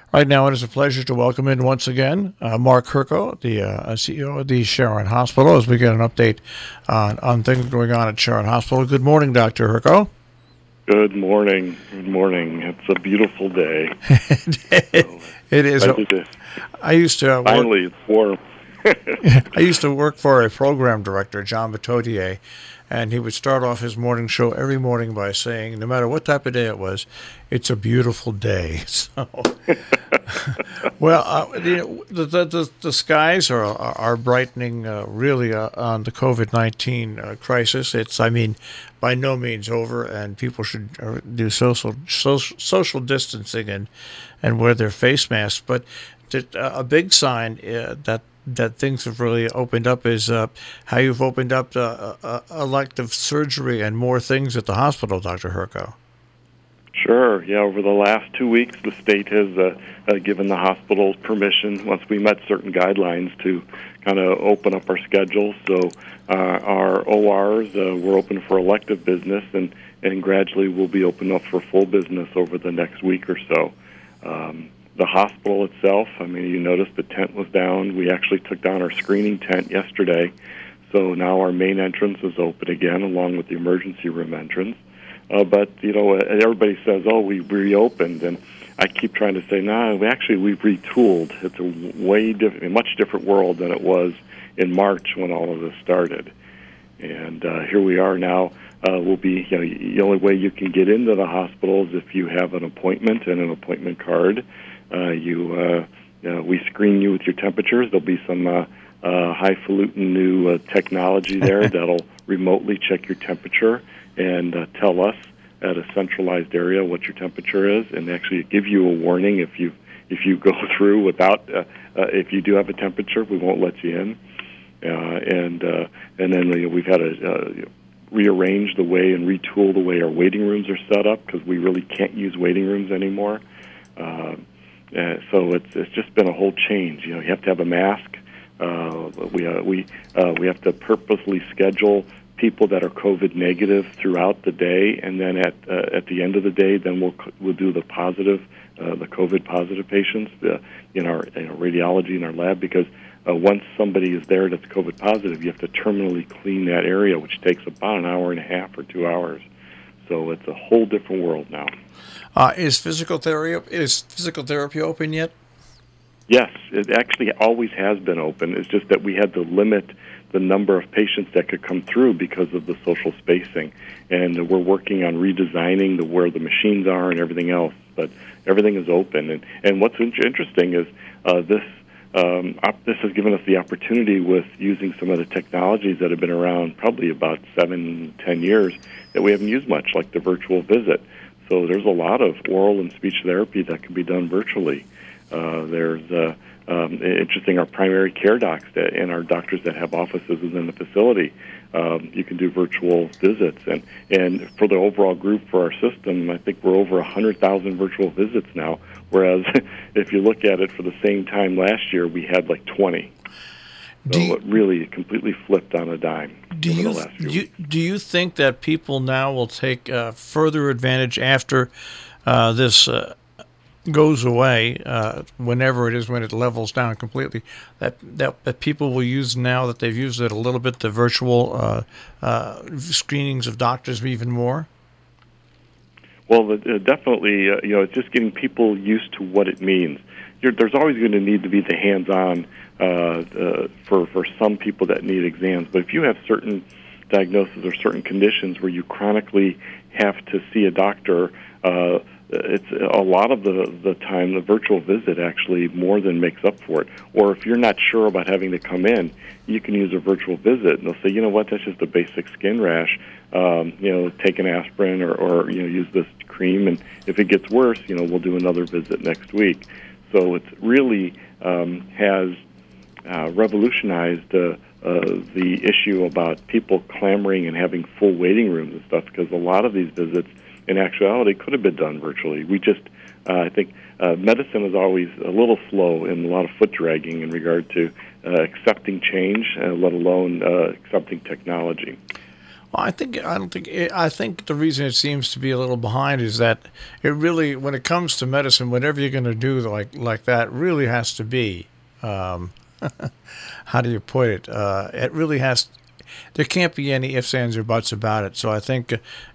Right now, it is a pleasure to welcome in once again Mark Herco, the CEO of the Sharon Hospital, as we get an update on things going on at Sharon Hospital. Good morning, Dr. Herco. Good morning. Good morning. It's a beautiful day. It is. I used to finally it's warm. I used to work for a program director, John Batotier, and he would start off his morning show every morning by saying, no matter what type of day it was, it's a beautiful day. So, well, the skies are brightening really on the COVID-19 crisis. It's, by no means over, and people should do social distancing and wear their face masks. But a big sign that things have really opened up is how you've opened up elective surgery and more things at the hospital, Dr. Herco. Sure. Yeah, over the last 2 weeks, the state has given the hospitals permission, once we met certain guidelines, to kind of open up our schedule. So our ORs were open for elective business, and gradually we'll be open up for full business over the next week or so. The hospital itself, you noticed the tent was down. We actually took down our screening tent yesterday. So now our main entrance is open again, along with the emergency room entrance. But, everybody says, oh, we reopened. And I keep trying to say, no, we've retooled. It's a much different world than it was in March when all of this started. And here we are now. Will be, the only way you can get into the hospital is if you have an appointment and an appointment card. We screen you with your temperatures. There'll be some highfalutin new technology there that'll remotely check your temperature and tell us at a centralized area what your temperature is, and actually give you a warning if you go through without if you do have a temperature, we won't let you in. And then we've had to rearrange the way and retool the way our waiting rooms are set up, because we really can't use waiting rooms anymore. So it's just been a whole change. You have to have a mask. We have to purposely schedule people that are COVID negative throughout the day, and then at the end of the day, then we'll do the COVID positive patients in our radiology in our lab, because once somebody is there that's COVID positive, you have to terminally clean that area, which takes about an hour and a half or 2 hours. So it's a whole different world now. Is physical therapy open yet? Yes, it actually always has been open. It's just that we had to limit the number of patients that could come through because of the social spacing. And we're working on redesigning where the machines are and everything else. But everything is open. And what's interesting is this has given us the opportunity, with using some of the technologies that have been around probably about 7-10 years that we haven't used much, like the virtual visit. So there's a lot of oral and speech therapy that can be done virtually. There's interesting, our primary care docs and our doctors that have offices within the facility, you can do virtual visits. And for the overall group for our system, I think we're over 100,000 virtual visits now, whereas if you look at it for the same time last year, we had like 20. So it really completely flipped on a dime over the last few weeks. Do you think that people now will take further advantage after this goes away, whenever it is, when it levels down completely, that people will use, now that they've used it a little bit, the virtual screenings of doctors even more? Well, definitely, it's just getting people used to what it means. There's always going to need to be the hands-on for some people that need exams. But if you have certain diagnoses or certain conditions where you chronically have to see a doctor, it's a lot of the time the virtual visit actually more than makes up for it. Or if you're not sure about having to come in, you can use a virtual visit, and they'll say, you know what, that's just a basic skin rash. Take an aspirin or use this cream, and if it gets worse, we'll do another visit next week. So it's really has revolutionized the issue about people clamoring and having full waiting rooms and stuff, because a lot of these visits, in actuality, could have been done virtually. We just, I think, medicine is always a little slow and a lot of foot dragging in regard to accepting change, let alone accepting technology. Well, I think the reason it seems to be a little behind is that it really, when it comes to medicine, whatever you're going to do like that, really has to be. Um, how do you put it? It really has. There can't be any ifs, ands, or buts about it. So I think,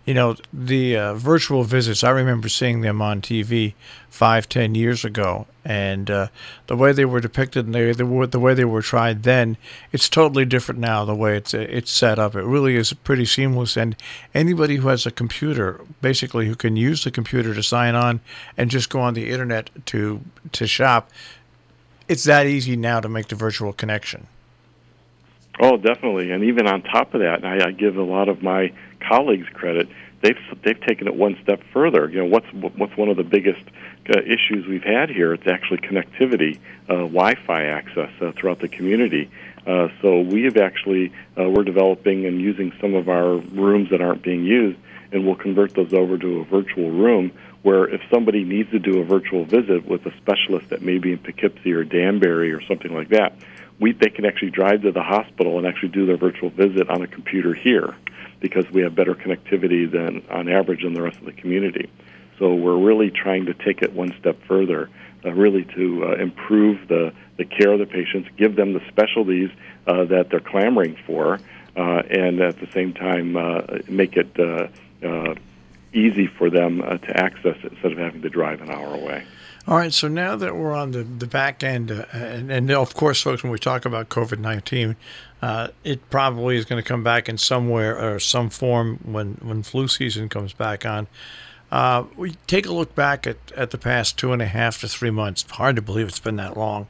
the virtual visits. I remember seeing them on TV 5, 10 years ago, and the way they were depicted and the way they were tried then, it's totally different now. The way it's set up, it really is pretty seamless. And anybody who has a computer, basically, who can use the computer to sign on and just go on the internet to shop, it's that easy now to make the virtual connection. Oh, definitely. And even on top of that, I give a lot of my colleagues credit. They've taken it one step further. What's one of the biggest issues we've had here? It's actually connectivity, Wi-Fi access throughout the community. So we have actually we're developing and using some of our rooms that aren't being used, and we'll convert those over to a virtual room where if somebody needs to do a virtual visit with a specialist that may be in Poughkeepsie or Danbury or something like that, they can actually drive to the hospital and actually do their virtual visit on a computer here because we have better connectivity than on average in the rest of the community. So we're really trying to take it one step further, really to improve the care of the patients, give them the specialties that they're clamoring for, and at the same time make it easy for them to access it instead of having to drive an hour away. All right, so now that we're on the back end, and of course, folks, when we talk about COVID-19, it probably is going to come back in somewhere or some form when flu season comes back on. We take a look back at the past 2.5 to 3 months. Hard to believe it's been that long.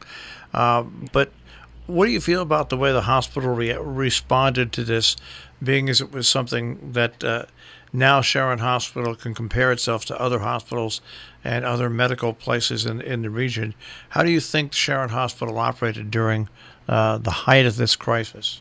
But what do you feel about the way the hospital responded to this, being as it was something that now Sharon Hospital can compare itself to other hospitals and other medical places in the region? How do you think Sharon Hospital operated during the height of this crisis?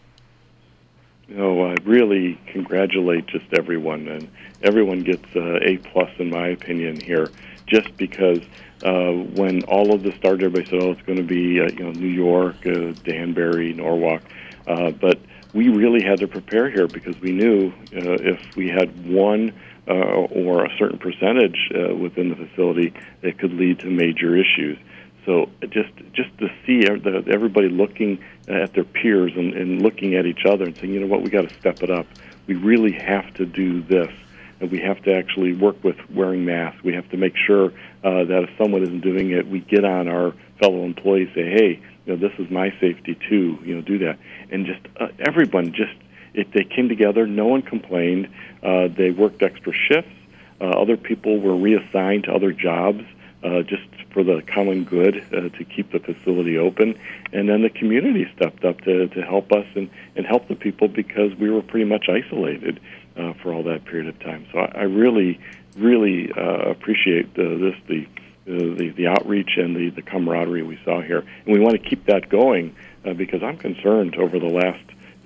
I really congratulate just everyone, and everyone gets A+ in my opinion here, just because when all of this started, everybody said, it's going to be New York, Danbury, Norwalk, but we really had to prepare here because we knew if we had one or a certain percentage within the facility, it could lead to major issues. So just to see everybody looking at their peers and looking at each other and saying, you know what, we got to step it up. We really have to do this, and we have to actually work with wearing masks. We have to make sure that if someone isn't doing it, we get on our fellow employees, say, hey, this is my safety too. Do that, and just everyone if they came together, no one complained. They worked extra shifts. Other people were reassigned to other jobs just for the common good to keep the facility open. And then the community stepped up to help us and help the people because we were pretty much isolated for all that period of time. So I really, really appreciate the outreach and the camaraderie we saw here. And we want to keep that going because I'm concerned over the last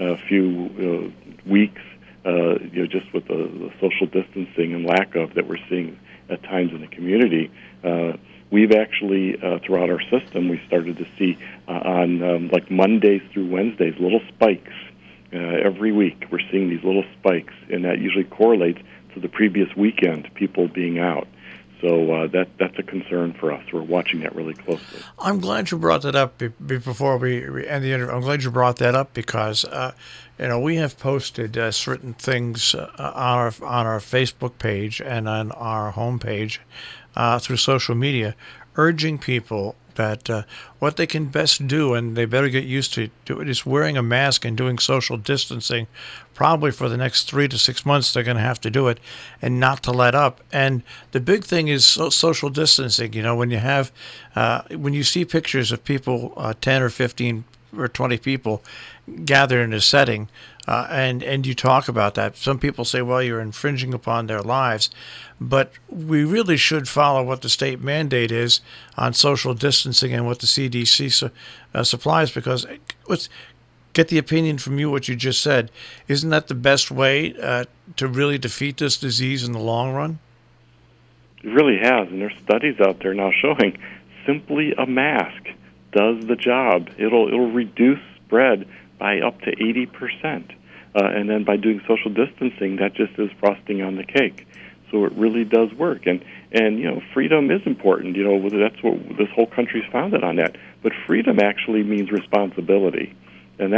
few weeks, just with the social distancing and lack of that we're seeing at times in the community. We've actually, throughout our system, we started to see on like Mondays through Wednesdays, little spikes. Every week we're seeing these little spikes, and that usually correlates to the previous weekend, people being out. So that's a concern for us. We're watching that really closely. I'm glad you brought that up before we end the interview. I'm glad you brought that up because we have posted certain things on our Facebook page and on our homepage through social media, urging people that what they can best do, and they better get used to it, is wearing a mask and doing social distancing. Probably for the next 3 to 6 months, they're going to have to do it, and not to let up. And the big thing is social distancing. When you have, when you see pictures of people, 10 or 15 or 20 people gathered in a setting, and you talk about that. Some people say, well, you're infringing upon their lives. But we really should follow what the state mandate is on social distancing and what the CDC supplies, because get the opinion from you, what you just said. Isn't that the best way to really defeat this disease in the long run? It really has, and there's studies out there now showing simply a mask does the job. It'll reduce spread by up to 80%. and then by doing social distancing, that just is frosting on the cake. So it really does work, and freedom is important. That's what this whole country's founded on, that. But freedom actually means responsibility, and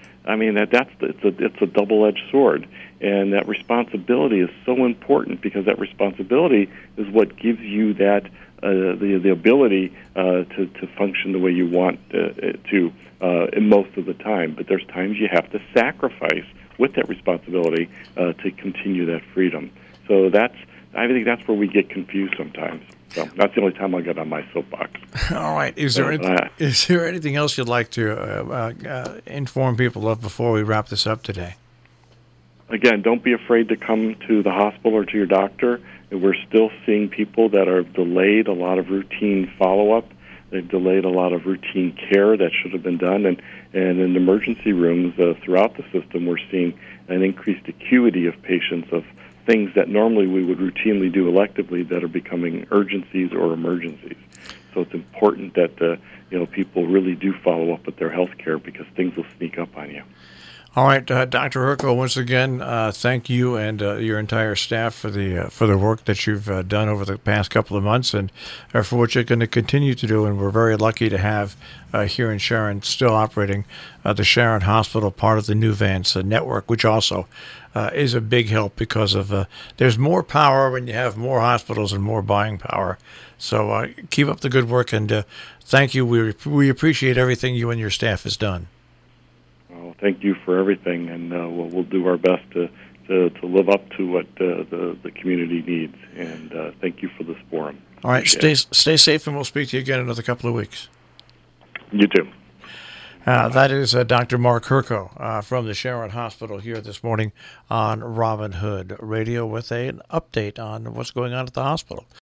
it's a double-edged sword. And that responsibility is so important, because that responsibility is what gives you that the ability to function the way you want to in most of the time. But there's times you have to sacrifice with that responsibility to continue that freedom. So I think that's where we get confused sometimes. So that's the only time I'll get on my soapbox. All right. Is there anything else you'd like to inform people of before we wrap this up today? Again, don't be afraid to come to the hospital or to your doctor. We're still seeing people that are delayed a lot of routine follow-up. They've delayed a lot of routine care that should have been done. And in emergency rooms throughout the system, we're seeing an increased acuity of patients, of things that normally we would routinely do electively that are becoming urgencies or emergencies. So it's important that people really do follow up with their health care, because things will sneak up on you. All right, Dr. Hurko, once again, thank you and your entire staff for the work that you've done over the past couple of months, and for what you're going to continue to do. And we're very lucky to have here in Sharon still operating the Sharon Hospital, part of the Nuvance network, which also is a big help, because of there's more power when you have more hospitals and more buying power. So keep up the good work, and thank you. We appreciate everything you and your staff has done. Well, thank you for everything, and we'll do our best to live up to what the community needs. And thank you for this forum. All right, stay safe, and we'll speak to you again in another couple of weeks. You too. That is Dr. Mark Hurko from the Sharon Hospital here this morning on Robin Hood Radio with an update on what's going on at the hospital.